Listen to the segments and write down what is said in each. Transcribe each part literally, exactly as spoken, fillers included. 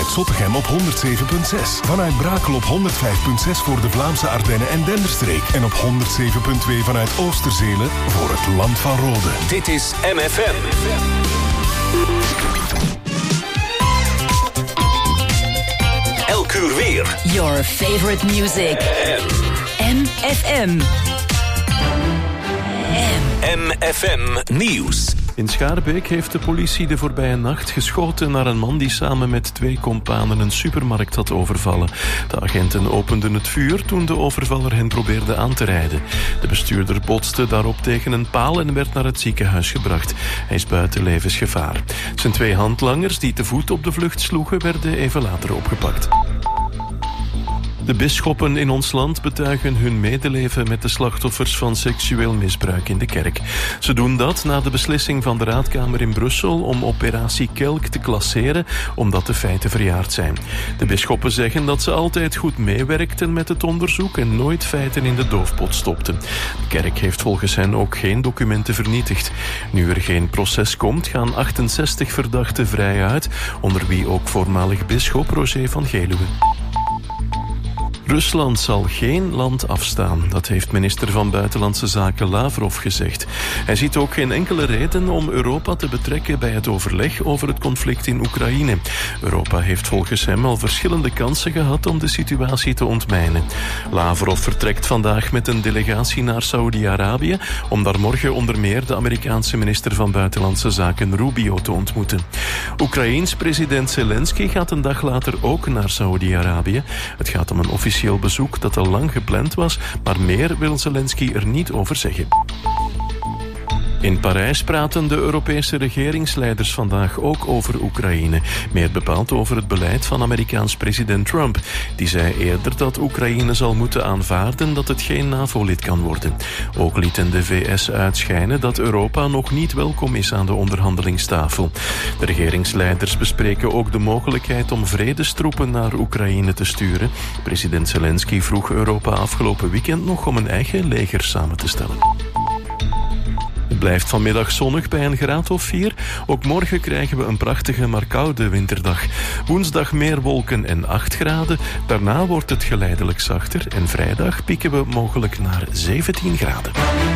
vanuit Zottegem op honderd zeven komma zes. Vanuit Brakel op honderd vijf komma zes voor de Vlaamse Ardennen en Denderstreek. En op honderd zeven komma twee vanuit Oosterzelen voor het Land van Rode. Dit is M F M. Elk uur weer. Your favorite music. M F M. M F M Nieuws. In Schaarbeek heeft de politie de voorbije nacht geschoten naar een man die samen met twee kompanen een supermarkt had overvallen. De agenten openden het vuur toen de overvaller hen probeerde aan te rijden. De bestuurder botste daarop tegen een paal en werd naar het ziekenhuis gebracht. Hij is buiten levensgevaar. Zijn twee handlangers die te voet op de vlucht sloegen werden even later opgepakt. De bisschoppen in ons land betuigen hun medeleven met de slachtoffers van seksueel misbruik in de kerk. Ze doen dat na de beslissing van de Raadkamer in Brussel om operatie Kelk te klasseren, omdat de feiten verjaard zijn. De bisschoppen zeggen dat ze altijd goed meewerkten met het onderzoek en nooit feiten in de doofpot stopten. De kerk heeft volgens hen ook geen documenten vernietigd. Nu er geen proces komt, gaan achtenzestig verdachten vrij uit, onder wie ook voormalig bisschop Roger van Geluwe. Rusland zal geen land afstaan, dat heeft minister van Buitenlandse Zaken Lavrov gezegd. Hij ziet ook geen enkele reden om Europa te betrekken bij het overleg over het conflict in Oekraïne. Europa heeft volgens hem al verschillende kansen gehad om de situatie te ontmijnen. Lavrov vertrekt vandaag met een delegatie naar Saoedi-Arabië om daar morgen onder meer de Amerikaanse minister van Buitenlandse Zaken Rubio te ontmoeten. Oekraïens president Zelensky gaat een dag later ook naar Saoedi-Arabië. Het gaat om een officiële bezoek dat al lang gepland was, maar meer wil Zelensky er niet over zeggen. In Parijs praten de Europese regeringsleiders vandaag ook over Oekraïne. Meer bepaald over het beleid van Amerikaans president Trump. Die zei eerder dat Oekraïne zal moeten aanvaarden dat het geen NAVO-lid kan worden. Ook lieten de V S uitschijnen dat Europa nog niet welkom is aan de onderhandelingstafel. De regeringsleiders bespreken ook de mogelijkheid om vredestroepen naar Oekraïne te sturen. President Zelensky vroeg Europa afgelopen weekend nog om een eigen leger samen te stellen. Het blijft vanmiddag zonnig bij een graad of vier. Ook morgen krijgen we een prachtige maar koude winterdag. Woensdag meer wolken en acht graden. Daarna wordt het geleidelijk zachter. En vrijdag pieken we mogelijk naar zeventien graden.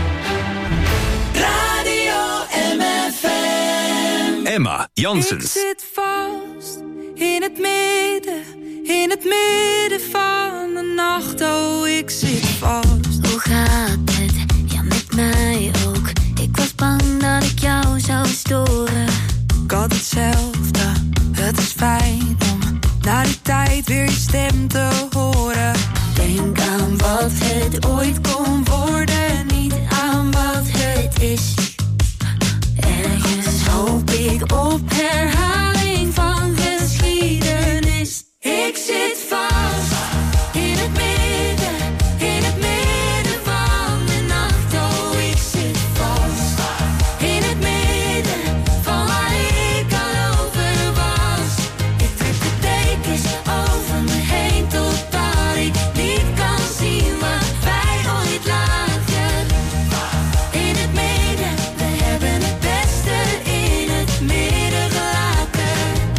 Radio M F M. Emma Janssens. Ik zit vast in het midden, in het midden van de nacht. Oh, ik zit vast. Hoe gaat het? Ja, met mij ook. Ik was bang dat ik jou zou storen. Ik had hetzelfde, het is fijn om na die tijd weer je stem te horen. Denk aan wat het ooit kon worden, niet aan wat het is. Ergens hoop ik op herhaling van geschiedenis. Ik zit vast in het midden, in het midden van de nacht. Oh, ik zit vast in het midden van waar ik al over was. Ik trek de dekens over me heen totdat ik niet kan zien wat wij ooit lagen. In het midden, we hebben het beste in het midden gelaten.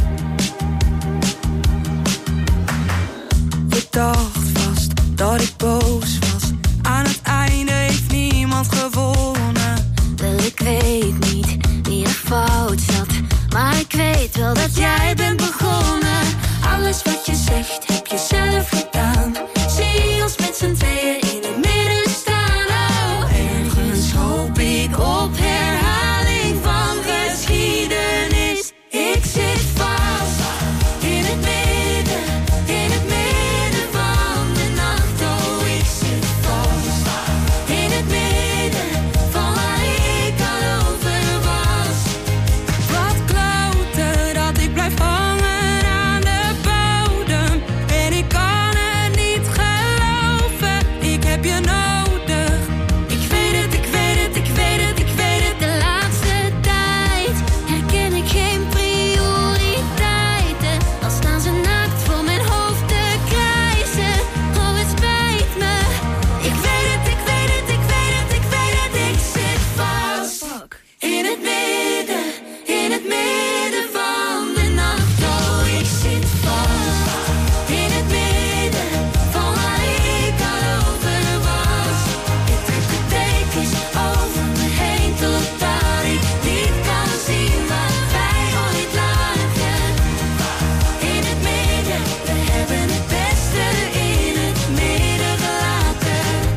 Ik dacht vast dat ik boos was. Aan het einde heeft niemand gewonnen. Wel, ik weet niet wie er fout zat, maar ik weet wel dat jij bent begonnen. Alles wat je zegt heb je zelf gedaan. Zie ons met z'n tweeën in het midden staan. Oh, ergens hoop ik op herhaling van geschiedenis. Ik zit vast in het midden, in het midden van de nacht. Oh, ik zit vast in het midden van waar ik al over was. Wat kloten dat ik blijf hangen aan de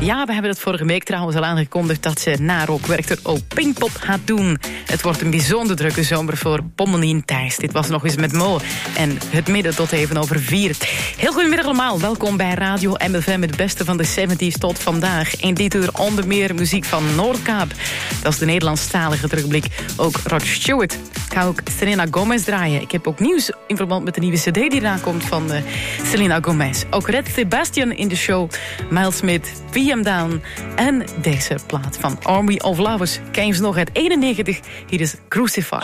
Ja, we hebben het vorige week trouwens al aangekondigd dat ze na Rockwerchter ook Pinkpop gaat doen. Het wordt een bijzonder drukke zomer voor Pommelien Thijs. Dit was nog eens met Mo en het midden tot even over vier. Heel goedemiddag allemaal, welkom bij Radio M F M, het beste van de zeventig's tot vandaag. In dit uur onder meer muziek van Noordkaap. Dat is de Nederlandstalige terugblik. Ook Rod Stewart. Ik ga ook Selena Gomez draaien. Ik heb ook nieuws in verband met de nieuwe cd die eraan komt van uh, Selena Gomez. Ook Red Sebastian in de show. Miles Smith, V M Down. En deze plaat van Army of Lovers. Ken je ze nog uit eenennegentig? Hier is Crucified.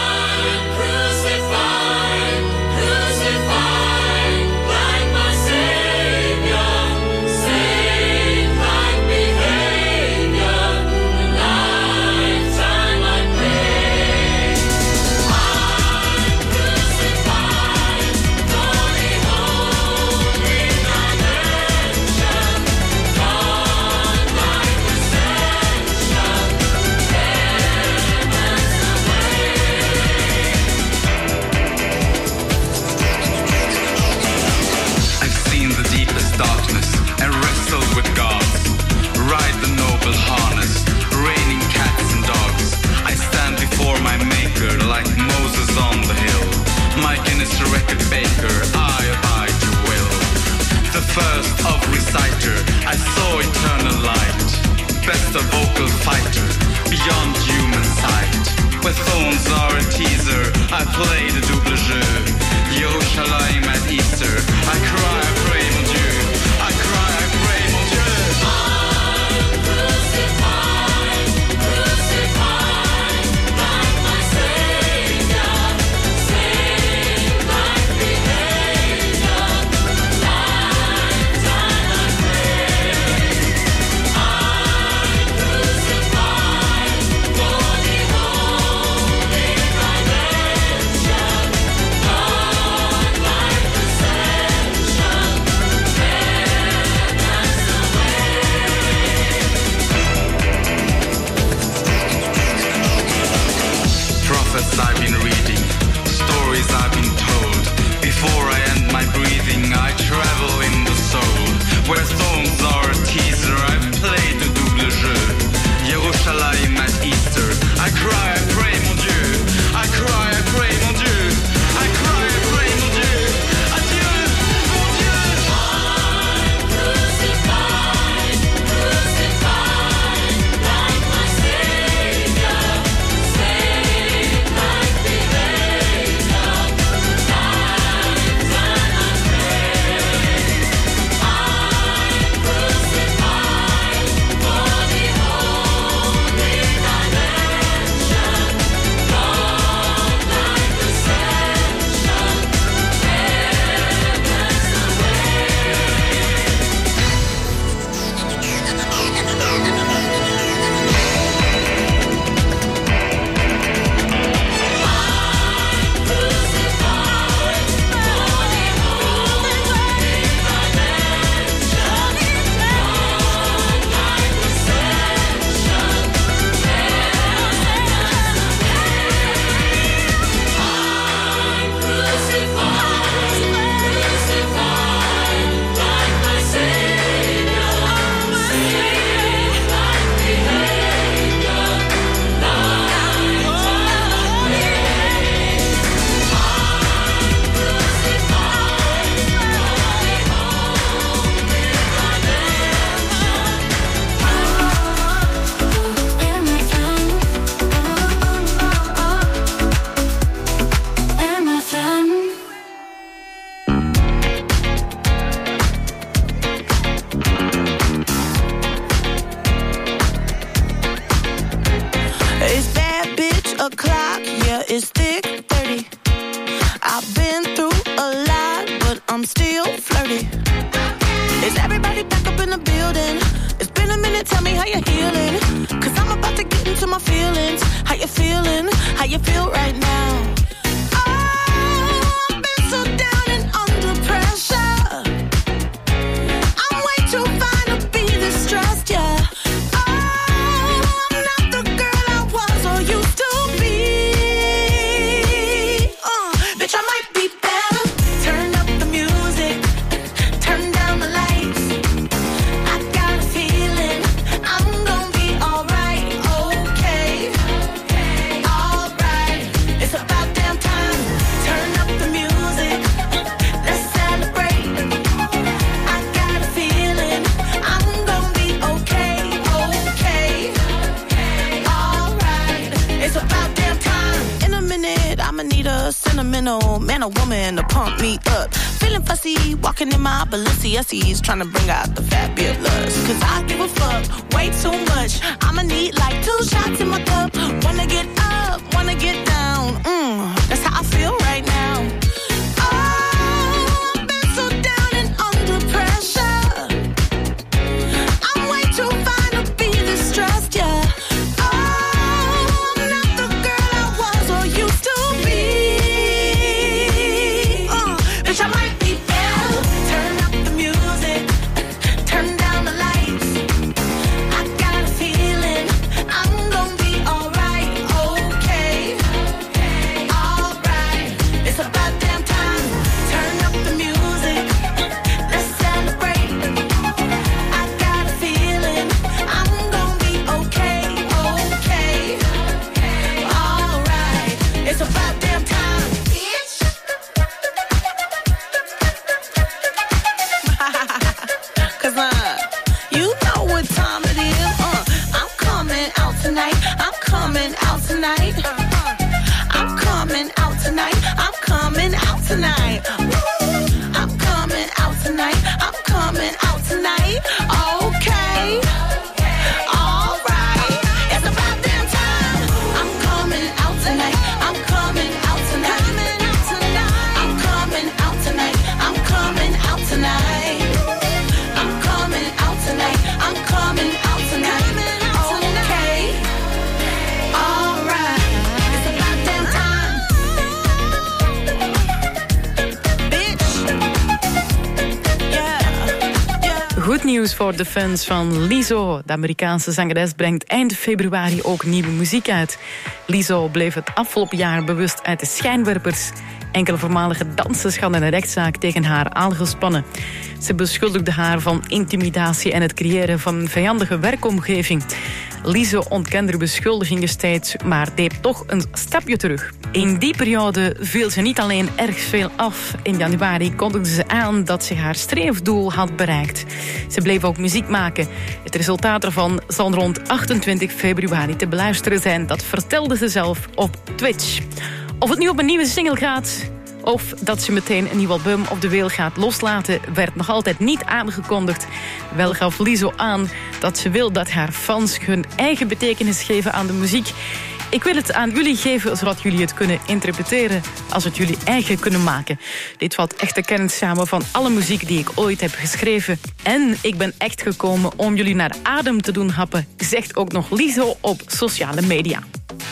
First of reciter, I saw eternal light. Best a vocal fighter, beyond human sight. With thorns are a teaser, I play the double jeu. Yerushalayim at Easter, I cry, I pray, mon Dieu. I cry, I pray, mon Dieu. I'm crucified, crucified, like my Savior, saved like behavior. I've been reading, stories I've been told. Before I end my breathing, I travel in the soul. Where thorns are a teaser, I've played the double jeu. Yerushalayim at Easter, I cry, I pray, mon Dieu. I cry, I pray, mon Dieu. I cry, I pray, mon Dieu. Adieu, mon Dieu. I'm crucified, crucified, like my Savior, saved like behavior. Life time I pray. I'm crucified for the holy dimension. God like ascension, heaven's the It's bad bitch o'clock, yeah, it's thick thirty. I've been through a lot, but I'm still flirty. Is everybody back up in the building? It's been a minute, tell me how you're healing. Cause I'm about to get into my feelings. How you feeling? How you feel right now? Oh, I've been so down and under pressure. I'm way too fine to be this stressed, yeah. I might be better. Turn up the music, turn down the lights. I got a feeling. and a woman to pump me up. Feeling fussy, walking in my Balenciennes, trying to bring out the fabulous. Cause I give a fuck way too much. I'ma need like two shots in my cup. Wanna get up, wanna get down. Mm, that's how I feel right now. Oh, I've been so down and under pressure. I'm way too fine to be distressed, yeah. Nieuws voor de fans van Lizzo. De Amerikaanse zangeres brengt eind februari ook nieuwe muziek uit. Lizzo bleef het afgelopen jaar bewust uit de schijnwerpers. Enkele voormalige dansers hadden een rechtszaak tegen haar aangespannen. Ze beschuldigden haar van intimidatie en het creëren van een vijandige werkomgeving. Lizzo ontkende de beschuldigingen steeds, maar deed toch een stapje terug. In die periode viel ze niet alleen erg veel af. In januari kondigde ze aan dat ze haar streefdoel had bereikt. Ze bleef ook muziek maken. Het resultaat ervan zal rond achtentwintig februari te beluisteren zijn. Dat vertelde ze zelf op Twitch. Of het nu op een nieuwe single gaat, of dat ze meteen een nieuw album op de wereld gaat loslaten, werd nog altijd niet aangekondigd. Wel gaf Lizzo aan dat ze wil dat haar fans hun eigen betekenis geven aan de muziek. Ik wil het aan jullie geven, zodat jullie het kunnen interpreteren, als het jullie eigen kunnen maken. Dit valt echt de kern samen van alle muziek die ik ooit heb geschreven. En ik ben echt gekomen om jullie naar adem te doen happen, zegt ook nog Lizzo op sociale media.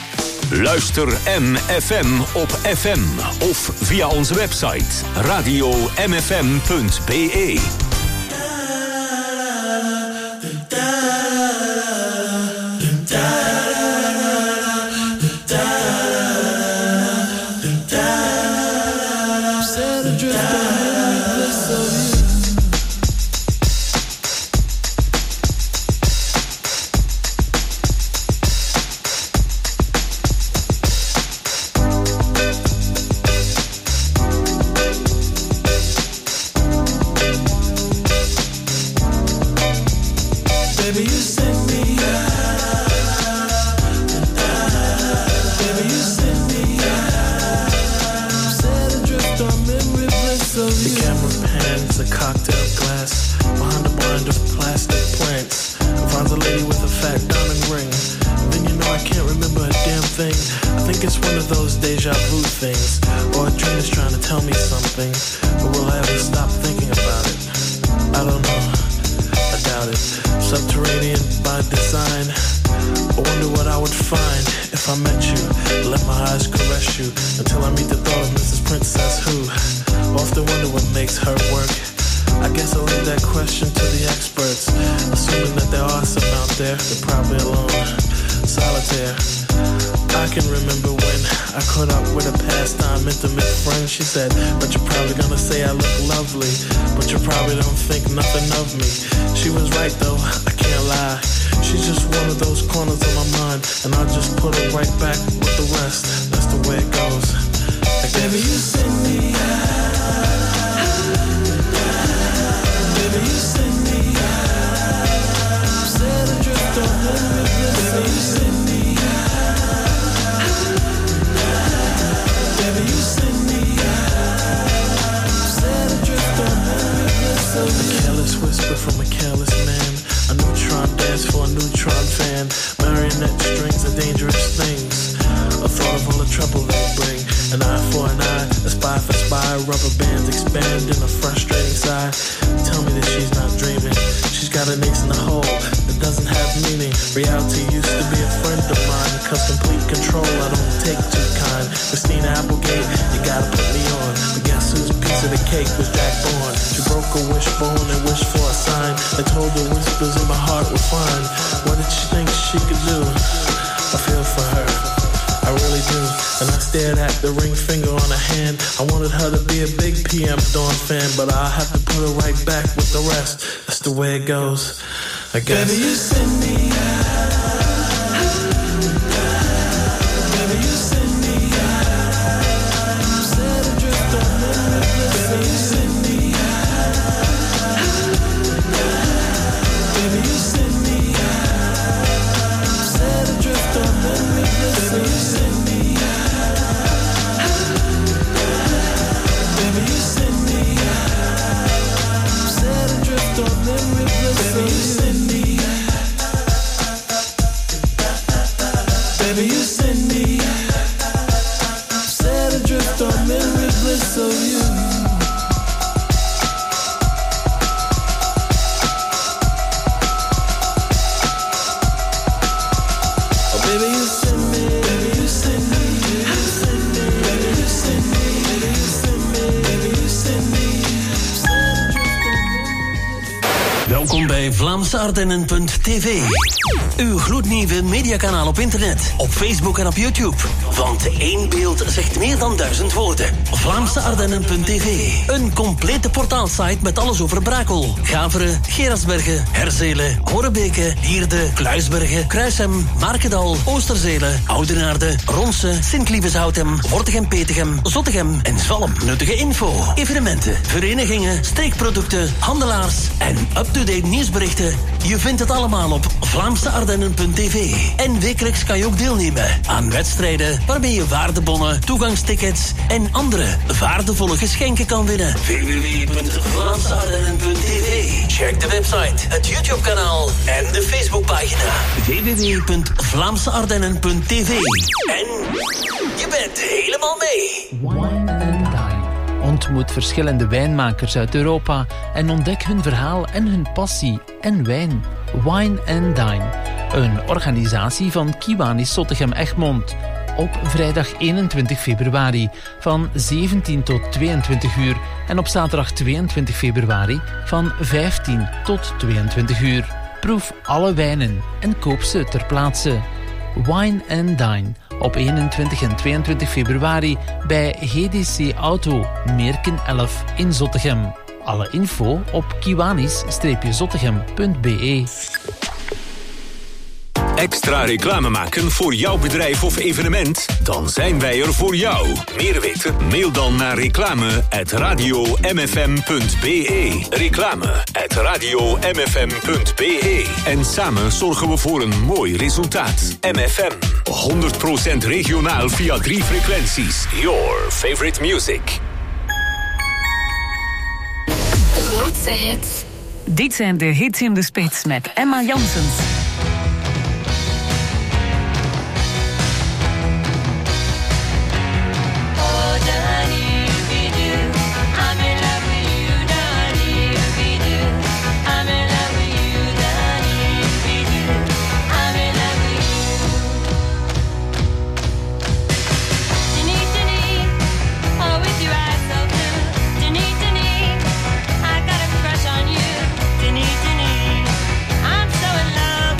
Luister M F M op F M of via onze website radio m f m punt b e. Baby, you send me out. rubber bands expand in a frustrating sigh. Tell me that she's not dreaming. She's got an ace in the hole that doesn't have meaning. Reality used to be a friend of mine, cause complete control I don't take too kind. Christina Applegate, you gotta put me on. But guess whose piece of the cake was Jack Bourne? She broke a wishbone and wished for a sign. I told her whispers in my heart were fine. What did she think she could do? I feel for her, I really do. And I stared at the ring finger on her hand. I wanted her to be a big P M Dawn fan, but I'll have to put her right back with the rest. That's the way it goes, I guess. Baby, you send me out. Baby, you send me out. Set adrift on memory bliss. Baby, you send me out. Baby, you send me out. Set adrift on memory bliss. Baby, you send me out. Baby, you send me out. Set adrift on memory bliss. Baby, you send me out. Baby, you send me out. Set adrift on memory bliss of you. Oh, baby, you send me. Baby, you send me. You send me. Baby, you send me. Baby, you send me. Baby, you send me. Welkom bij Vlaamse Ardennen punt t v. Uw gloednieuwe mediakanaal op internet, op Facebook en op YouTube. Want één beeld zegt meer dan duizend woorden. Vlaamse Ardennen punt t v. Een complete portaalsite met alles over Brakel, Gaveren, Gerasbergen, Herzelen, Horebeke, Hierde, Kluisbergen, Kruishem, Markedal, Oosterzelen, Oudenaarde, Ronse, Sint-Lieveshoutem, Wortegem-Petegem, Zottegem en Zalm. Nuttige info, evenementen, verenigingen, streekproducten, handelaars en up-to-date nieuwsberichten. Je vindt het allemaal op Vlaamse Ardennen punt t v. En wekelijks kan je ook deelnemen aan wedstrijden waarmee je waardebonnen, toegangstickets en andere waardevolle geschenken kan winnen. w w w punt vlaamse ardennen punt t v. Check de website, het YouTube-kanaal en de Facebookpagina. w w w punt vlaamse ardennen punt t v. En je bent helemaal mee. Wine and Dine. Ontmoet verschillende wijnmakers uit Europa en ontdek hun verhaal en hun passie en wijn. Wine and Dine, een organisatie van Kiwanis Zottegem Egmond. Op vrijdag eenentwintig februari van zeventien tot tweeëntwintig uur en op zaterdag tweeëntwintig februari van vijftien tot tweeëntwintig uur. Proef alle wijnen en koop ze ter plaatse. Wine and Dine op eenentwintig en tweeëntwintig februari bij G D C Auto, Meerken elf in Zottegem. Alle info op kiwanis zottegem punt b e. Extra reclame maken voor jouw bedrijf of evenement? Dan zijn wij er voor jou. Meer weten? Mail dan naar reclame at radio m f m punt b e. Reclame at radio m f m punt b e. En samen zorgen we voor een mooi resultaat. M F M, honderd procent regionaal via drie frequenties. Your favorite music. Grootste hits. Dit zijn de hits in de spits met Emma Janssens. I'm so in love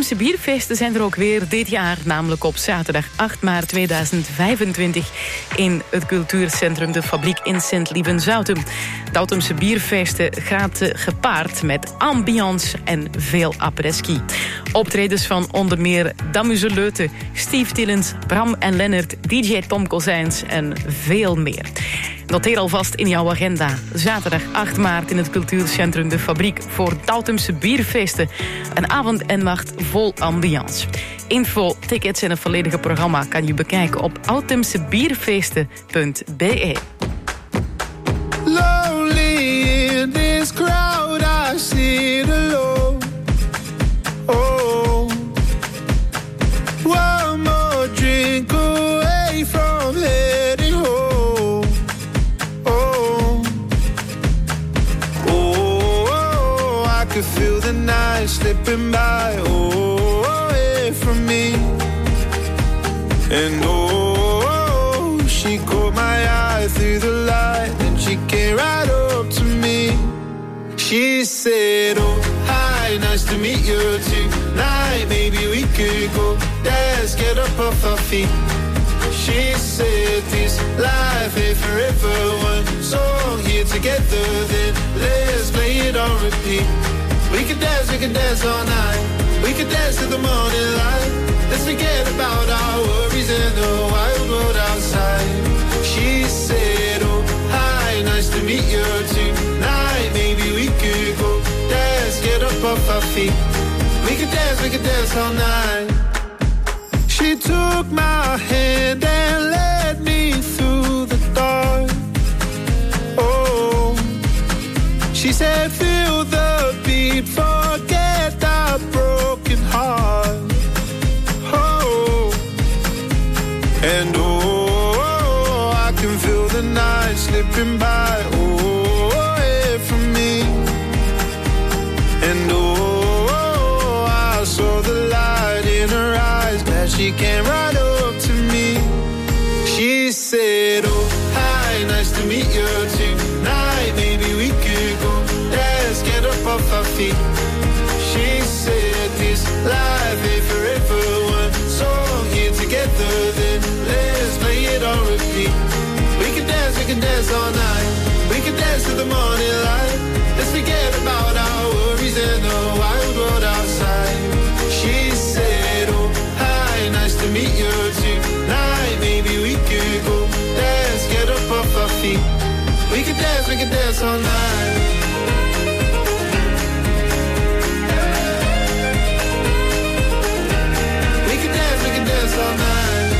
Dautumse bierfeesten zijn er ook weer dit jaar, namelijk op zaterdag acht maart tweeduizend vijfentwintig in het cultuurcentrum De Fabriek in Sint-Lievenzoutem. Dautumse bierfeesten gaat uh, gepaard met ambiance en veel après-ski. Optredens van onder meer Damuse Leute, Steve Tillens, Bram en Lennart, D J Tom Kozijns en veel meer. Noteer alvast in jouw agenda. Zaterdag acht maart in het cultuurcentrum De Fabriek voor Dautumse bierfeesten. Een avond en nacht vol ambiance. Info, tickets en het volledige programma kan je bekijken op dautumsebierfeesten punt b e. Lonely in this crowd, I sit alone. Oh, one more drink away from heading home. Oh, oh, oh, I could feel the night slipping by. Oh, away from me. And oh, she caught my eye through the light, and she came right up to me. She said, oh, hi, nice to meet you tonight. Maybe we could go dance, get up off our feet. She said, this life ain't forever. One song here together, then let's play it on repeat. We could dance, we could dance all night. We could dance till the morning light. Let's forget about our worries and the wild world outside. She said, oh, hi, nice to meet you tonight. Maybe we could go dance, get up off our feet. We could dance, we could dance all night. She took my hand and led me through the dark. Oh, she said, feel the beat, forget that broken heart. Oh, and oh, I can feel the night slipping by. Oh, away from me. And oh, I saw the light in her eyes, glad she came right up to me. She said, oh, hi, nice to meet you tonight. Maybe we could go dance, get up off our feet. She said, this life ain't forever. One song here together, then let's play it on repeat. We can dance, we can dance all night. We can dance till the morning light. Let's forget about our worries and the wild world outside. She said, oh, hi, nice to meet you tonight. Maybe we could go dance, get up off our feet. We can dance, we can dance all night. We can dance, we can dance all night.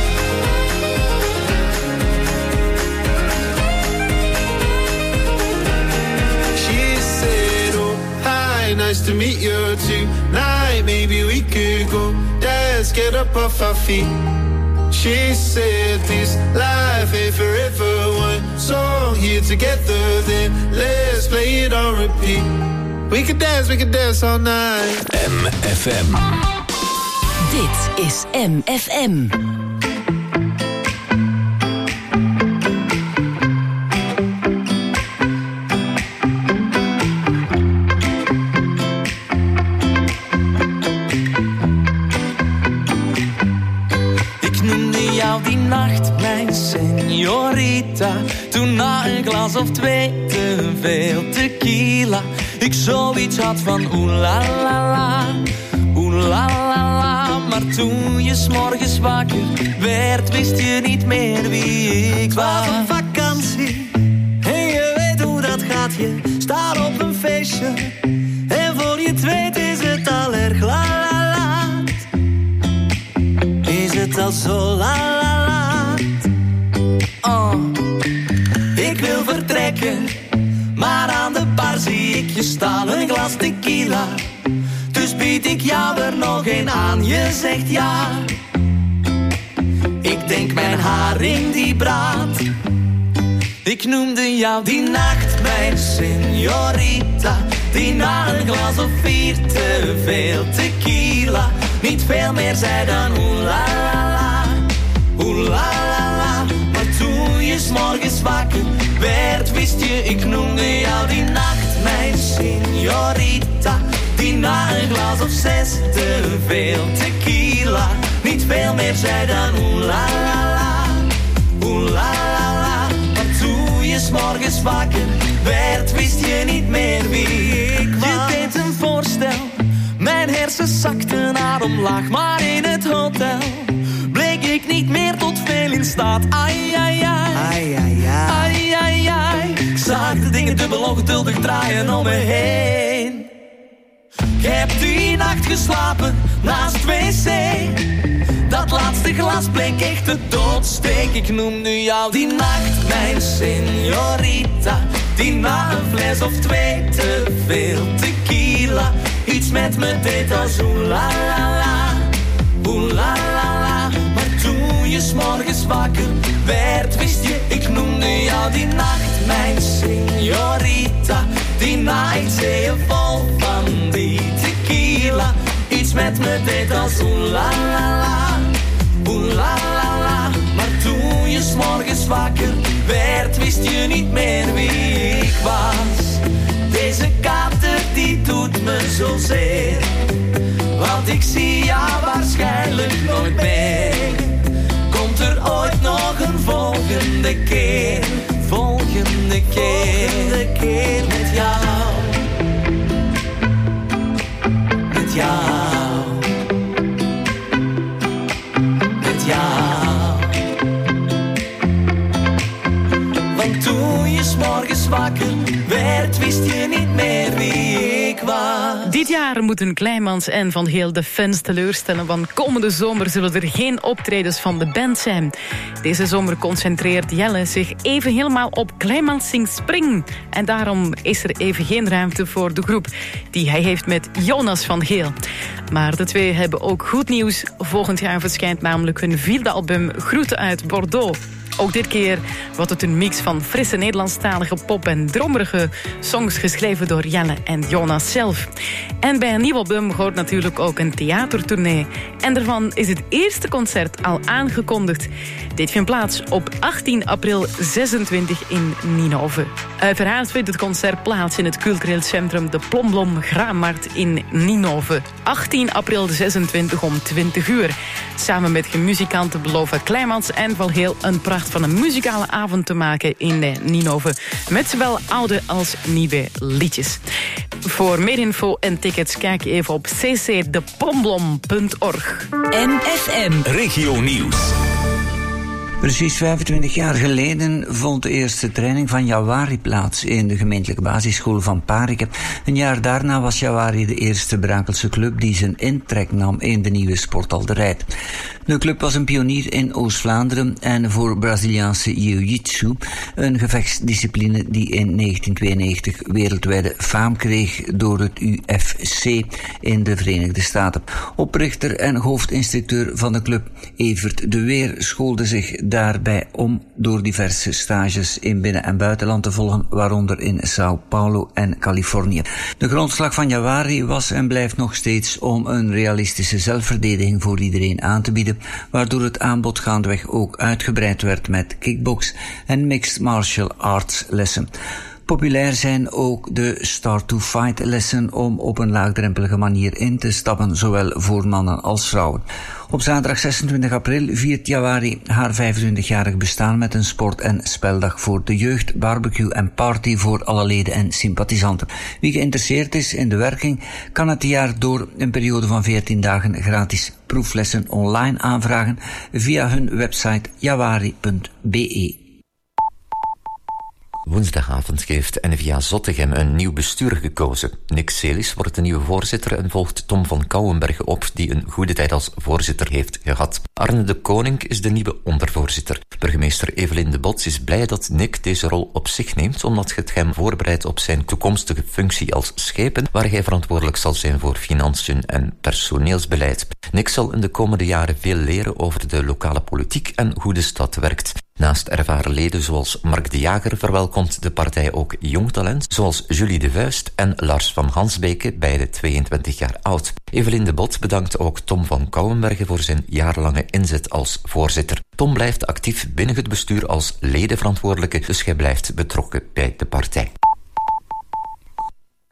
She said, oh, hi, nice to meet you tonight. Maybe we could go dance, get up off our feet. She said, this life ain't forever. One song here together, then let's play it on repeat. We could dance, we could dance all night. M F M. Dit is M F M. Die nacht, mijn señorita, toen na een glas of twee te veel tequila, ik zoiets had van oeh la la la, oeh la la la. Maar toen je 's morgens wakker werd, wist je niet meer wie ik was. Het was op vakantie en je weet hoe dat gaat. Je staat op een feestje en voor je het weet is het al erg laat. Is het al zo laat? Oh, ik wil vertrekken, maar aan de bar zie ik je staan, een glas tequila. Dus bied ik jou er nog een aan, je zegt ja. Ik denk mijn haring die braadt. Ik noemde jou die nacht mijn señorita, die na een glas of vier te veel tequila niet veel meer zei dan oeh la la la, oeh la la la. Maar toen je 's morgens wakker werd, wist je, ik noemde jou die nacht mijn señorita, die na een glas of zes te veel tequila. Niet veel meer zei dan oeh la la la, oeh la la la. Maar toen je 's morgens wakker werd, wist je niet meer wie ik was. Je deed een voorstel, mijn hersens zakten naar omlaag. Maar in het hotel bleek ik niet meer tot veel in staat. Ai, ai, ai, ai, ai, ai, ai, ai. Ik zag de dingen dubbel ongeduldig draaien om me heen. Ik heb die nacht geslapen naast wc. Dat laatste glas bleek echt de doodsteek. Ik noemde jou die nacht mijn señorita, die na een fles of twee te veel tequila iets met me deed als oeh la la la, oeh la la la. Maar toen je 's morgens wakker werd, wist je, ik noemde jou die nacht mijn señorita, die na een zeeën vol van die tequila iets met me deed als oeh la la la, oeh la la la. Maar toen je 's morgens wakker werd, wist je niet meer wie ik was. Deze kater die doet me zozeer, want ik zie jou waarschijnlijk nooit meer. Komt er ooit nog een volgende keer, volgende keer, volgende keer met jou, met jou, met jou. Want toen je 's morgens wakker werd, wist je niet meer wie ik was. Dit jaar moeten Kleimans en Van Geel de fans teleurstellen, want komende zomer zullen er geen optredens van de band zijn. Deze zomer concentreert Jelle zich even helemaal op Kleimans zingt Spring. En daarom is er even geen ruimte voor de groep die hij heeft met Jonas Van Geel. Maar de twee hebben ook goed nieuws. Volgend jaar verschijnt namelijk hun vierde album Groeten uit Bordeaux. Ook dit keer wordt het een mix van frisse Nederlandstalige pop- en dromerige songs geschreven door Jelle en Jonas zelf. En bij een nieuw album hoort natuurlijk ook een theatertournee. En daarvan is het eerste concert al aangekondigd. Dit vindt plaats op achttien april zesentwintig in Ninove. Uiteraard vindt het concert plaats in het cultureel centrum De Plomblom Graanmarkt in Ninove. achttien april zesentwintig om twintig uur. Samen met muzikanten beloven Kleimans en Van Geel een pracht van een muzikale avond te maken in Ninove. Met zowel oude als nieuwe liedjes. Voor meer info en tickets kijk even op c c de plomblom punt org. M F M Regio Nieuws. Precies vijfentwintig jaar geleden vond de eerste training van Jawari plaats in de gemeentelijke basisschool van Pariken. Een jaar daarna was Jawari de eerste Brakelse club die zijn intrek nam in de nieuwe sporthal De Rijt. De club was een pionier in Oost-Vlaanderen en voor Braziliaanse jiu-jitsu, een gevechtsdiscipline die in negentien tweeënnegentig wereldwijde faam kreeg door het U F C in de Verenigde Staten. Oprichter en hoofdinstructeur van de club, Evert de Weer, schoolde zich daarbij om door diverse stages in binnen- en buitenland te volgen, waaronder in Sao Paulo en Californië. De grondslag van Jawari was en blijft nog steeds om een realistische zelfverdediging voor iedereen aan te bieden, waardoor het aanbod gaandeweg ook uitgebreid werd met kickbox en mixed martial arts lessen. Populair zijn ook de Start to Fight lessen om op een laagdrempelige manier in te stappen, zowel voor mannen als vrouwen. Op zaterdag zesentwintig april viert Jawari haar vijfentwintigjarig bestaan met een sport- en speldag voor de jeugd, barbecue en party voor alle leden en sympathisanten. Wie geïnteresseerd is in de werking, kan het jaar door een periode van veertien dagen gratis proeflessen online aanvragen via hun website jawari punt b e. Woensdagavond heeft N V A Zottegem een nieuw bestuur gekozen. Nick Celis wordt de nieuwe voorzitter en volgt Tom van Kouwenbergen op, die een goede tijd als voorzitter heeft gehad. Arne de Koning is de nieuwe ondervoorzitter. Burgemeester Evelien de Bots is blij dat Nick deze rol op zich neemt, omdat het hem voorbereidt op zijn toekomstige functie als schepen, waar hij verantwoordelijk zal zijn voor financiën en personeelsbeleid. Nick zal in de komende jaren veel leren over de lokale politiek en hoe de stad werkt. Naast ervaren leden zoals Mark de Jager verwelkomt de partij ook jong talent, zoals Julie de Vuist en Lars van Hansbeke, beide tweeëntwintig jaar oud. Evelien de Bot bedankt ook Tom van Kouwenbergen voor zijn jarenlange inzet als voorzitter. Tom blijft actief binnen het bestuur als ledenverantwoordelijke, dus hij blijft betrokken bij de partij.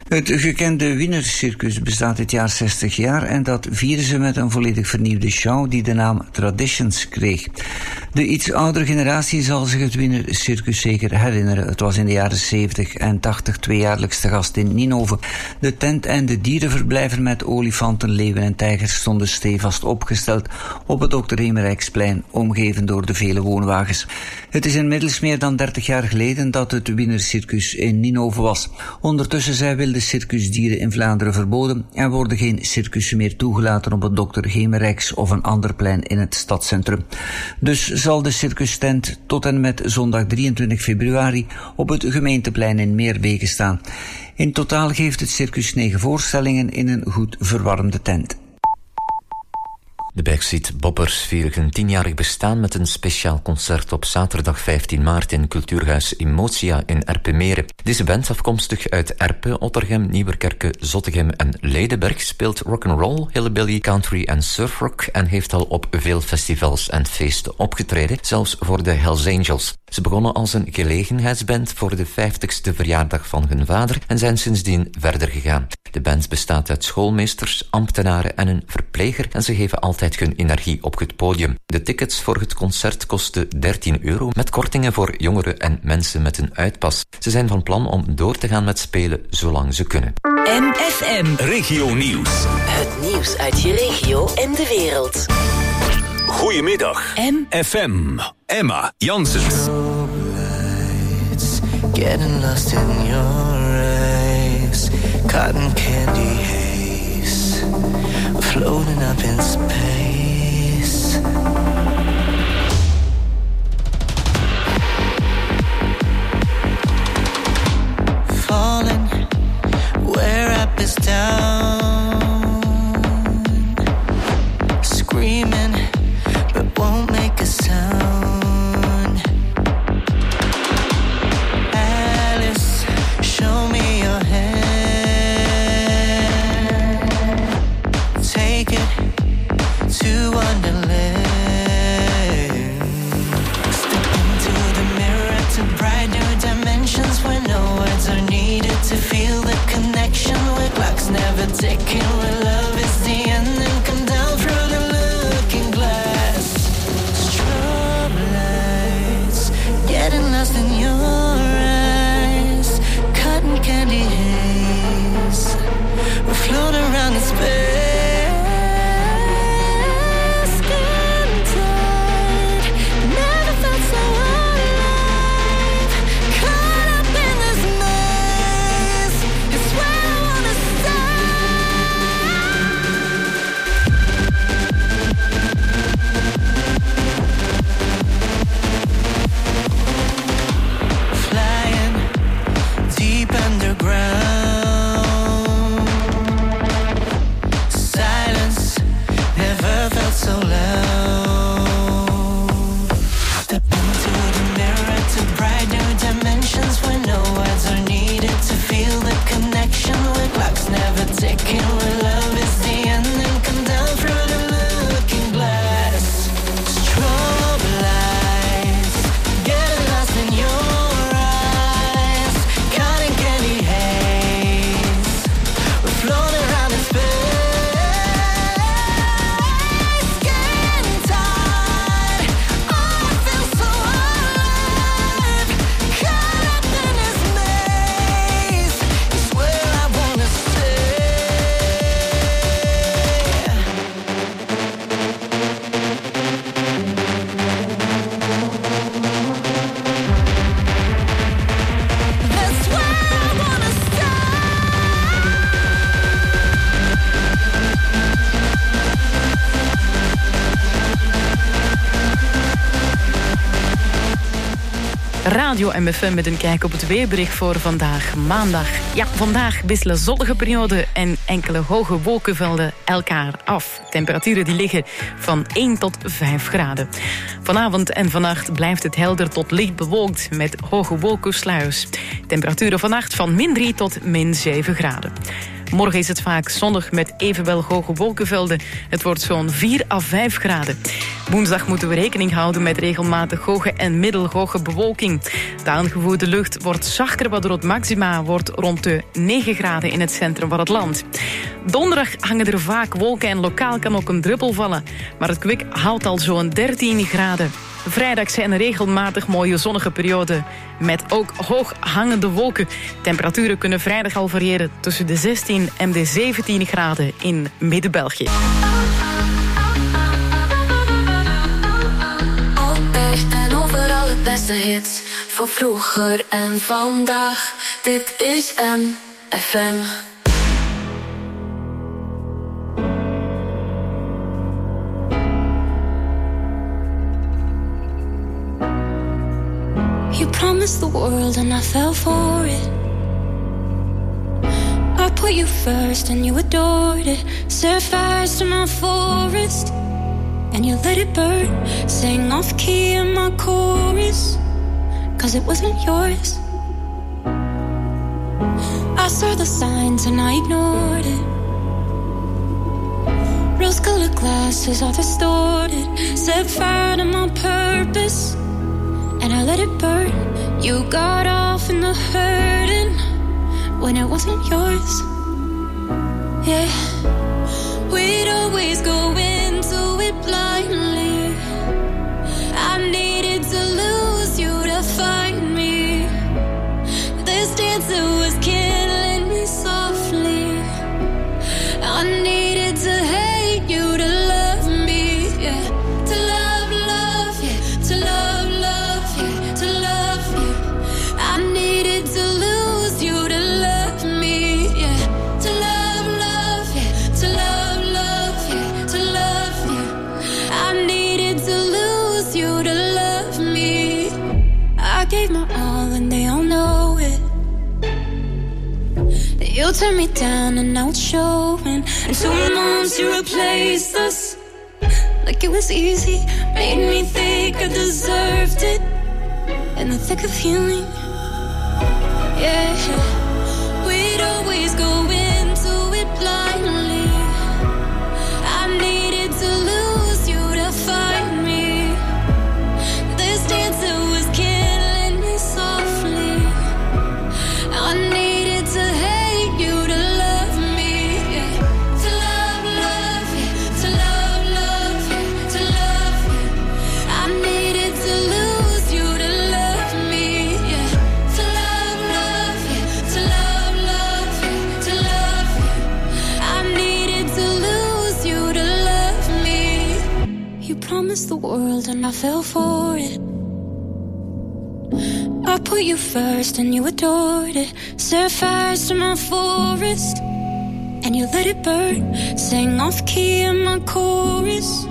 Het gekende Wiener Circus bestaat dit jaar zestig jaar en dat vieren ze met een volledig vernieuwde show die de naam Traditions kreeg. De iets oudere generatie zal zich het Wiener Circus zeker herinneren. Het was in de jaren zeventig en tachtig tweejaarlijks te gast in Ninove. De tent en de dierenverblijven met olifanten, leeuwen en tijgers stonden stevast opgesteld op het dokter Hemerijksplein, omgeven door de vele woonwagens. Het is inmiddels meer dan dertig jaar geleden dat het Wiener Circus in Ninove was. Ondertussen zijn wilde circusdieren in Vlaanderen verboden en worden geen circussen meer toegelaten op het dokter Hemerijks of een ander plein in het stadscentrum. Dus zal de circustent tot en met zondag drieëntwintig februari op het gemeenteplein in Meerbeke staan. In totaal geeft het circus negen voorstellingen in een goed verwarmde tent. De Backstreet Boppers vieren een tienjarig bestaan met een speciaal concert op zaterdag vijftien maart in Cultuurhuis Emotia in Erpenmeren. Deze band, afkomstig uit Erpen, Ottergem, Nieuwerkerke, Zottegem en Leidenberg, speelt rock'n'roll, hillbilly, country en surfrock en heeft al op veel festivals en feesten opgetreden, zelfs voor de Hells Angels. Ze begonnen als een gelegenheidsband voor de vijftigste verjaardag van hun vader en zijn sindsdien verder gegaan. De band bestaat uit schoolmeesters, ambtenaren en een verpleger en ze geven altijd hun energie op het podium. De tickets voor het concert kosten dertien euro met kortingen voor jongeren en mensen met een uitpas. Ze zijn van plan om door te gaan met spelen zolang ze kunnen. M F M. Regio Nieuws. Het nieuws uit je regio en de wereld. Goedemiddag. M F M. Emma Janssens. Getting lost in your eyes, cotton candy haze, floating up in space. Falling where up is down, screaming but won't make a sound. Show me your hand. Take it to Wonderland. Step into the mirror to bright new dimensions where no words are needed to feel the connection. Where clocks never ticking, where love is the end and come down through the looking glass. Strobe lights, getting lost in your candy haze, we float around in space. Skin tight, never felt so alive. Caught up in this maze, it's where I wanna flying deep underground. Silence never felt so loud. Step into the mirror to bright new dimensions where no words are needed to feel the connection. Where clocks never ticking, where love is the end and come down through the looking glass. Strobe lights, getting lost in your Radio M F M met een kijk op het weerbericht voor vandaag, maandag. Ja, vandaag wisselen zonnige perioden en enkele hoge wolkenvelden elkaar af. Temperaturen die liggen van één tot vijf graden. Vanavond en vannacht blijft het helder tot licht bewolkt met hoge wolkensluiers. Temperaturen vannacht van min drie tot min zeven graden. Morgen is het vaak zonnig met evenwel hoge wolkenvelden. Het wordt zo'n vier à vijf graden. Woensdag moeten we rekening houden met regelmatig hoge en middelhoge bewolking. De aangevoerde lucht wordt zachter, waardoor het maxima wordt rond de negen graden in het centrum van het land. Donderdag hangen er vaak wolken en lokaal kan ook een druppel vallen. Maar het kwik haalt al zo'n dertien graden. Vrijdag zijn er regelmatig mooie zonnige perioden met ook hoog hangende wolken. Temperaturen kunnen vrijdag al variëren tussen de zestien en de zeventien graden in Midden-België. Altijd en overal het beste hits voor vroeger en vandaag. Dit is M F M. You promised the world and I fell for it. I put you first and you adored it. Set fires to my forest and you let it burn. Sang off key in my chorus, cause it wasn't yours. I saw the signs and I ignored it. Rose-colored glasses are distorted. Set fire to my purpose and I let it burn. You got off in the hurting when it wasn't yours. Yeah, we'd always go into it blindly. I needed to lose you to find me. This dancer was killing me softly. I needed to hate you to love me. Yeah, to love, love, yeah, to love. Gave my all and they all know it. You turned me down and now it's showing. And two months you replaced us like it was easy. Made me think I deserved it in the thick of healing. Yeah, we'd always go into it blindly. I needed to lose you to find me. This dancer was killing me softly. I needed to hate you to love me. Yeah. To love, love, yeah. To love, love, yeah. To love, yeah. I needed to lose you to love me. Yeah. To love, love, yeah. To love, love, yeah. To love, yeah. I needed to lose you to love me. You promised the world and I fell for it. I put you first and you adored it. Set fires to my forest and you let it burn. Sang off key in my chorus.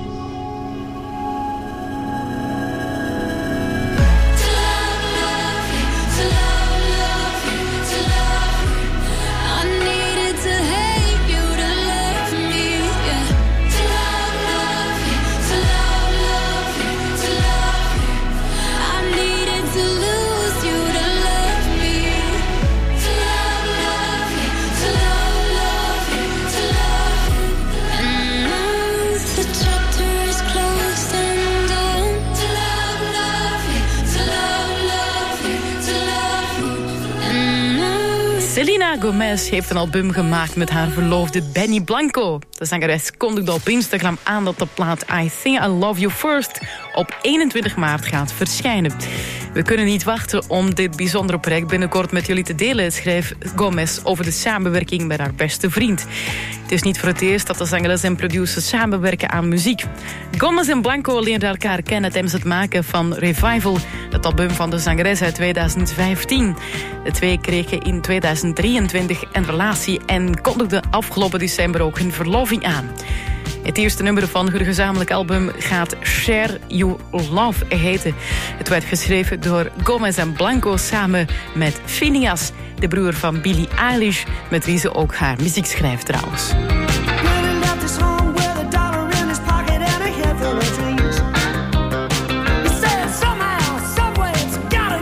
Selena Gomez heeft een album gemaakt met haar verloofde Benny Blanco. De zangeres kondigde op Instagram aan dat de plaat I Think I Love You First op eenentwintig maart gaat verschijnen. We kunnen niet wachten om dit bijzondere project binnenkort met jullie te delen, schreef Gomez over de samenwerking met haar beste vriend. Het is niet voor het eerst dat de zangeres en producer samenwerken aan muziek. Gomez en Blanco leerden elkaar kennen tijdens het maken van Revival, het album van de zangeres uit tweeduizend vijftien. De twee kregen in tweeduizend drieëntwintig een relatie en kondigden afgelopen december ook hun verloving aan. Het eerste nummer van hun gezamenlijk album gaat Share You Love heten. Het werd geschreven door Gomez en Blanco samen met Phineas, de broer van Billie Eilish, met wie ze ook haar muziek schrijft trouwens.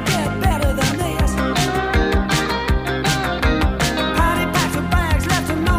Party packs her bags, left her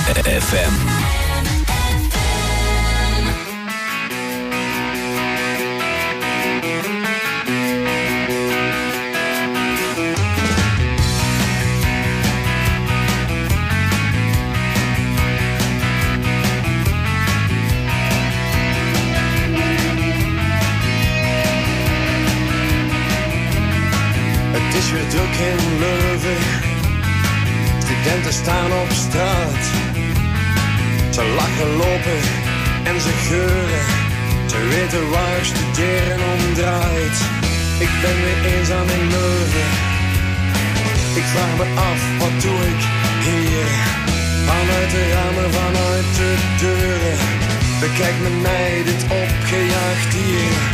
F M. Het is weer druk in Leuven. Studenten staan op straat. Ze lachen, lopen en ze geuren. Ze weten waar studeren om draait. Ik ben weer eenzaam in Leuven. Ik vraag me af, wat doe ik hier? Vanuit de ramen, vanuit de deuren. Bekijk met mij dit opgejaagd hier.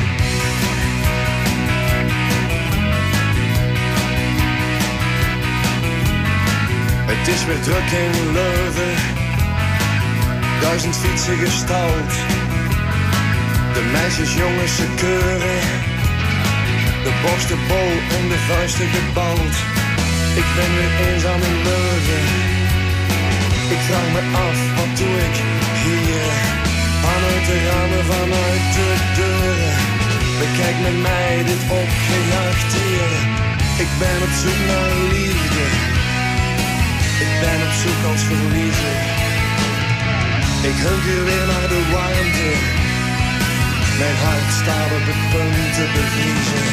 Het is weer druk in Leuven. Duizend fietsen gestald. De meisjes, jongens, ze keuren. De borsten bol en de vuisten gebald. Ik ben weer eenzaam in Leuven. Ik vraag me af, wat doe ik hier? Vanuit de ramen, vanuit de deuren. Bekijk met mij dit opgejaagd hier. Ik ben op zoek naar liefde. Ik ben op zoek als verliezer. Ik hunker weer naar de warmte. Mijn hart staat op het punt te bevriezen.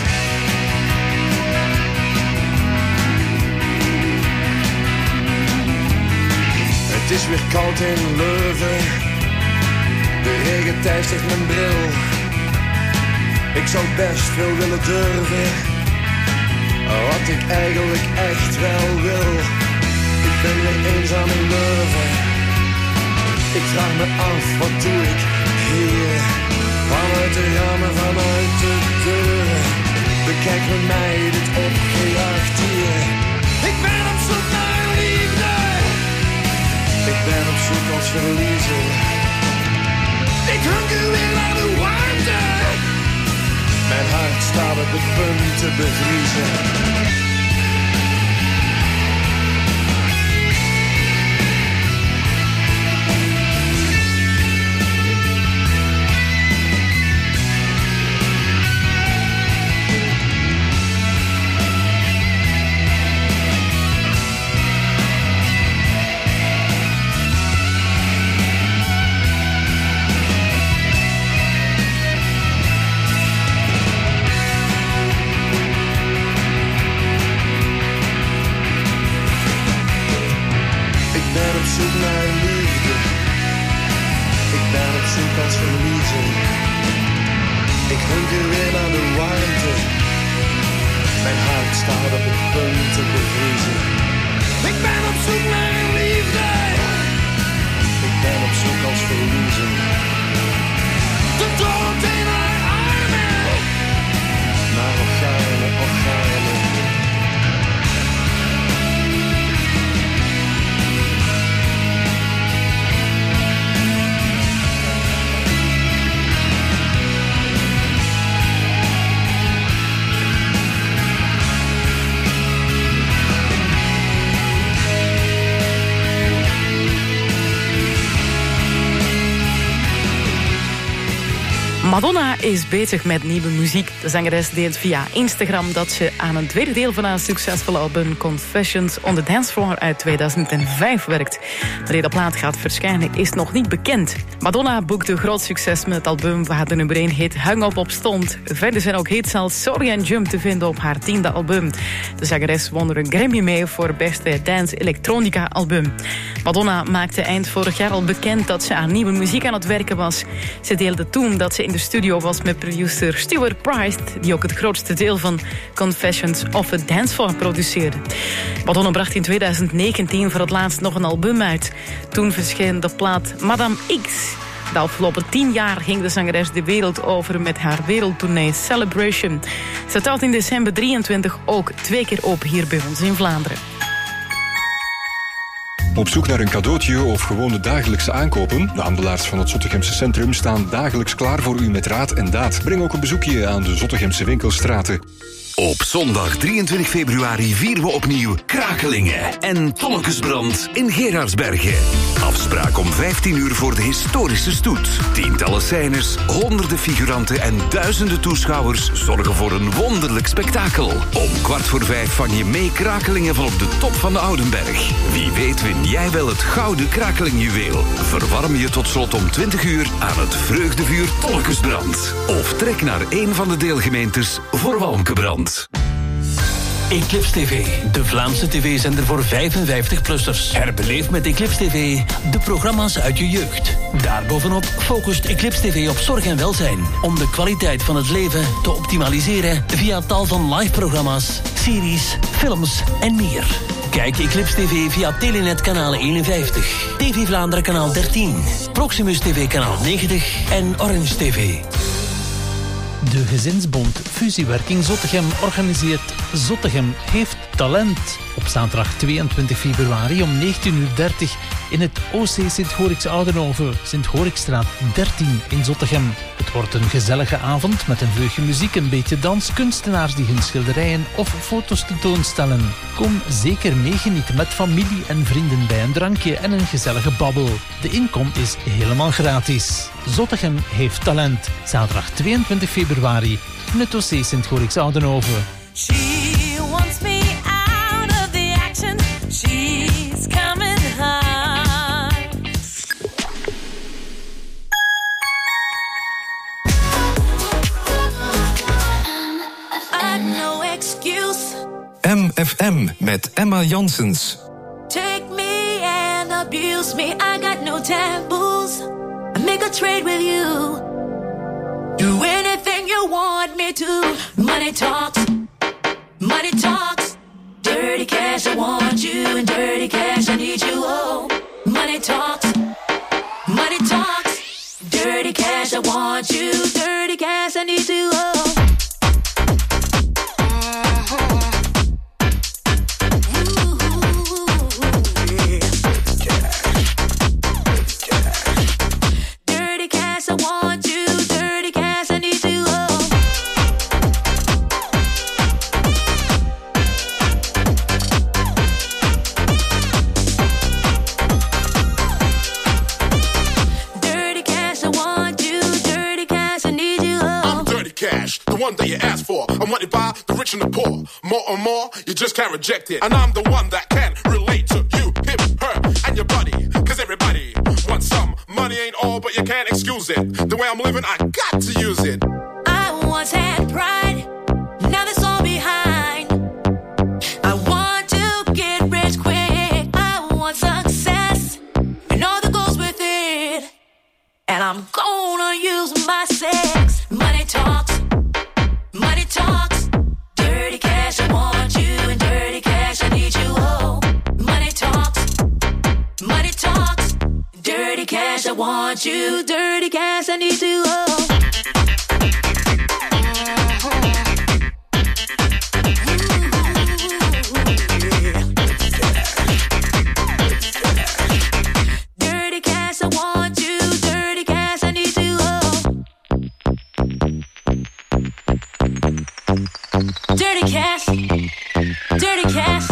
Het is weer koud in Leuven. De regen teistert mijn bril. Ik zou best veel willen durven. Wat ik eigenlijk echt wel wil. Ik ben weer eenzaam in Leuven. Ik vraag me af, wat doe ik hier? Vanuit de ramen, vanuit de deuren. Bekijk met mij dit opgejaagd hier. Ik ben op zoek naar liefde. Ik ben op zoek als verliezer. Ik hunker weer naar de warmte. Mijn hart staat op het punt te bevriezen. Als verliezen. Ik hunker weer naar de warmte. Mijn hart staat op het punt te bevriezen. Ik ben op zoek naar liefde. Ik ben op zoek als verliezen. De dood in haar armen. Maar organen, organen. Madonna is bezig met nieuwe muziek. De zangeres deelt via Instagram dat ze aan een tweede deel van haar succesvolle album Confessions on the Dance Floor uit tweeduizend vijf werkt. Wanneer de plaat gaat verschijnen is nog niet bekend. Madonna boekte groot succes met het album waar de nummer één hit Hang Up op stond. Verder zijn ook hits als Sorry and Jump te vinden op haar tiende album. De zangeres won er een Grammy mee voor beste dance electronica album. Madonna maakte eind vorig jaar al bekend dat ze aan nieuwe muziek aan het werken was. Ze deelde toen dat ze in de studio was met producer Stuart Price, die ook het grootste deel van Confessions of a Dance Floor produceerde. Madonna bracht in tweeduizend negentien voor het laatst nog een album uit. Toen verscheen de plaat Madame X. De afgelopen tien jaar ging de zangeres de wereld over met haar wereldtournee Celebration. Ze trad in december drieëntwintig ook twee keer op hier bij ons in Vlaanderen. Op zoek naar een cadeautje of gewone dagelijkse aankopen? De handelaars van het Zottegemse Centrum staan dagelijks klaar voor u met raad en daad. Breng ook een bezoekje aan de Zottegemse winkelstraten. Op zondag drieëntwintig februari vieren we opnieuw Krakelingen en Tonnekesbrand in Gerardsbergen. Afspraak om vijftien uur voor de historische stoet. Tientallen scènes, honderden figuranten en duizenden toeschouwers zorgen voor een wonderlijk spektakel. Om kwart voor vijf vang je mee Krakelingen van op de top van de Oudenberg. Wie weet win jij wel het gouden Krakelingjuweel. Verwarm je tot slot om twintig uur aan het vreugdevuur Tonnekesbrand. Of trek naar een van de deelgemeentes voor Walmkebrand. Eclipse T V, de Vlaamse tv-zender voor vijfenvijftig-plussers. Herbeleef met Eclipse T V de programma's uit je jeugd. Daarbovenop focust Eclipse T V op zorg en welzijn, om de kwaliteit van het leven te optimaliseren via tal van live-programma's, series, films en meer. Kijk Eclipse T V via Telenet kanaal eenenvijftig, T V Vlaanderen kanaal dertien, Proximus T V kanaal negentig en Orange T V. De Gezinsbond Fusiewerking Zottegem organiseert Zottegem heeft talent. Op zaterdag tweeëntwintig februari om negentien uur dertig in het O C Sint-Gorix Oudenhoven, Sint-Gorixstraat dertien in Zottegem. Het wordt een gezellige avond met een vleugje muziek, een beetje dans, kunstenaars die hun schilderijen of foto's tentoonstellen. Kom zeker meegenieten met familie en vrienden bij een drankje en een gezellige babbel. De inkom is helemaal gratis. Zottegem heeft talent. Zaterdag tweeëntwintig februari in het O C Sint-Gorix Oudenhoven. She wants me out of the action. She's coming hard. I've no excuse. M F M met Emma Janssens. Take me and abuse me. I got no taboos. I make a trade with you. Do anything you want me to. Money talks. Money talks, dirty cash, I want you, and dirty cash, I need you, oh. Money talks, money talks, dirty cash, I want you, dirty cash, I need you, oh. Dirty cash, I want you, dirty cash, I need you, oh. The one that you asked for. I'm wanted by the rich and the poor. More and more, you just can't reject it. And I'm the one that can relate to you, him, her, and your buddy. Cause everybody wants some. Money ain't all, but you can't excuse it. The way I'm living, I got to use it. I once had pride, now that's all behind. I want to get rich quick. I want success, and all that goes with it. And I'm gonna use my sex. Money talks. Money talks, dirty cash, I want you, and dirty cash, I need you, oh. Money talks, money talks, dirty cash, I want you, dirty cash, I need you, oh. Dirty cash, I want you, dirty cash, I need you, oh. Dirty cash, dirty cash.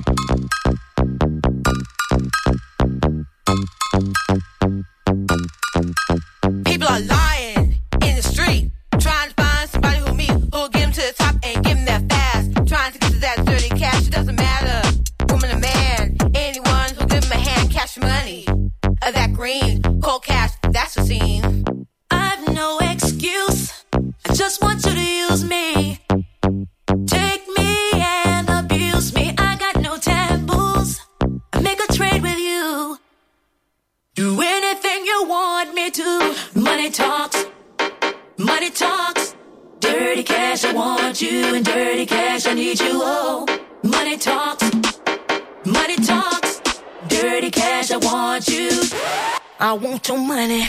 People are lying in the street, trying to find somebody who me, who'll get them to the top and give them that fast. Trying to get to that dirty cash, it doesn't matter, woman or man. Anyone who'll give them a hand, cash money, or that green, cold cash, that's the scene. I've no excuse, I just want you to use me. Take me and abuse me, I got no taboos. I make a trade with you. Do anything you want me to. Money talks, money talks, dirty cash, I want you, and dirty cash, I need you, oh. Money talks, money talks, dirty cash, I want you. I want your money.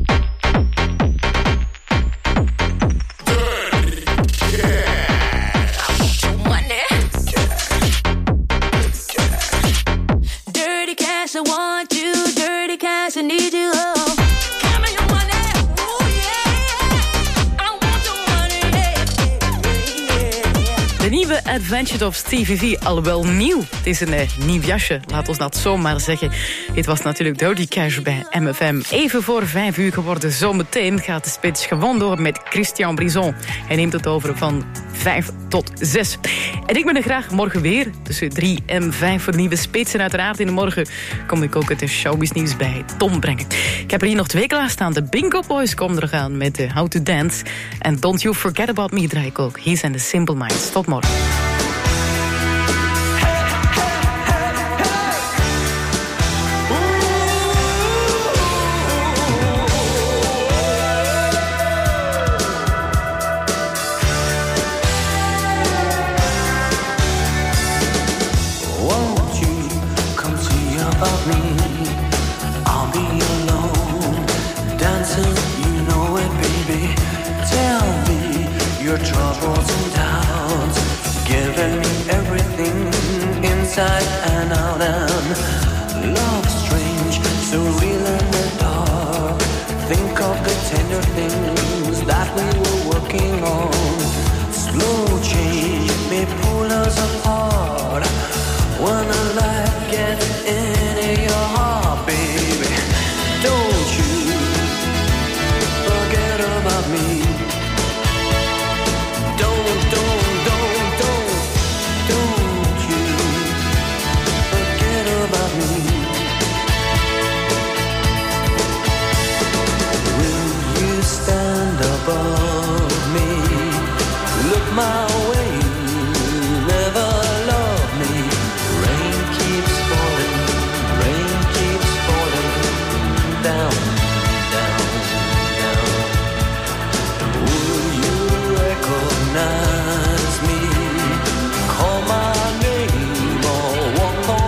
Dirty cash, I want you. Dirty cash, I need you. Oh, give me your money. Ooh, yeah, yeah. I want your money. Yeah, yeah, yeah. De Adventures of Stevie V, alhoewel nieuw. Het is een uh, nieuw jasje, laat ons dat zomaar zeggen. Dit was natuurlijk Dirty Cash bij M F M. Even voor vijf uur geworden, zometeen gaat de spits gewoon door met Christian Brison. Hij neemt het over van vijf tot zes. En ik ben er graag morgen weer, tussen drie en vijf voor nieuwe spits. En uiteraard in de morgen kom ik ook het showbiznieuws bij Tom brengen. Ik heb er hier nog twee klaarstaan. De Bingo Boys komen er gaan met uh, How to Dance. En Don't You Forget About Me draai ik ook. Hier zijn de Simple Minds. Tot morgen. Inside and out, and love strange, so real in the dark. Think of the tender things that we were working on. Slow change may pull us apart. When a light gets into your heart, baby, don't you forget about me. Don't, don't, don't, don't, don't about me. Will you stand above me? Look my way, never love me. Rain keeps falling, rain keeps falling down, down, down. Will you recognize me? Call my name or walk on.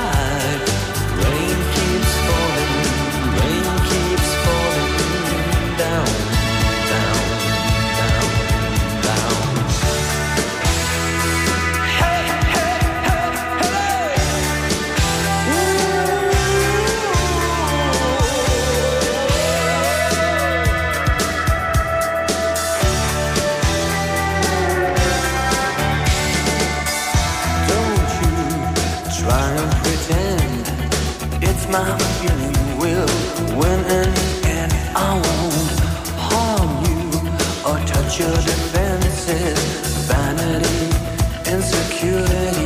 My feeling will win in the end. I won't harm you or touch your defenses. Vanity, insecurity.